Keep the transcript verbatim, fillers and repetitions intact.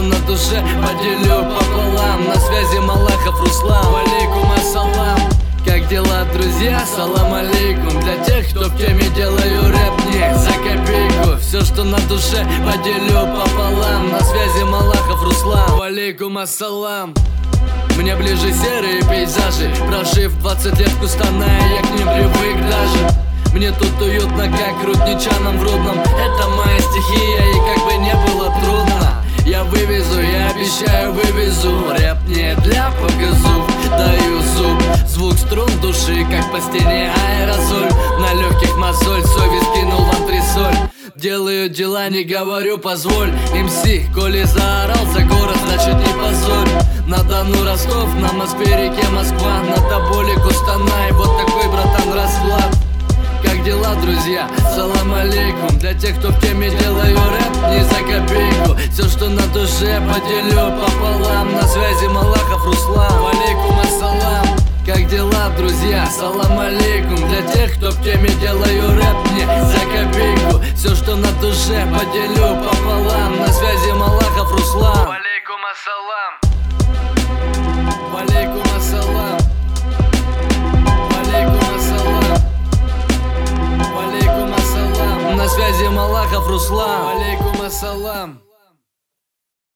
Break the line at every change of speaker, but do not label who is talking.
на душе поделю пополам. На связи Малахов Руслан. Валейкум ассалам. Как дела, друзья? Салам алейкум. Для тех, кто в теме, делаю рэп не за копейку. Все, что на душе, поделю пополам. На связи Малахов Руслан. Валейкум ассалам. Мне ближе серые пейзажи. Прожив двадцать лет в Кустанае, я к ним привык даже. Мне тут уютно, как рудничанам в Рудном. Это моя стихия, и как бы не было трудно, я вывезу, я обещаю, вывезу. Рэп не для показух, даю зуб. Звук струн души, как по стене аэрозоль. На легких мозоль, совесть кинул в антресоль. Делаю дела, не говорю, позволь. МС, коли заорал за город, значит не позорь. На Дону Ростов, на Москве реке Москва. На Тоболе Кустанай, вот такой, братан, расклад. Как дела, друзья? Салам алейкум. Для тех, кто в теме, делаю рэп не за копейку. Все, что на душе, поделю пополам. На связи Малахов Руслан. Валейкум ассалам. Как дела, друзья? Салам алейкум. Для тех, кто в теме, делаю рэп не за копейку. Все, что на душе, поделю пополам. На связи Малахов Руслан.
Валейкум ассалам.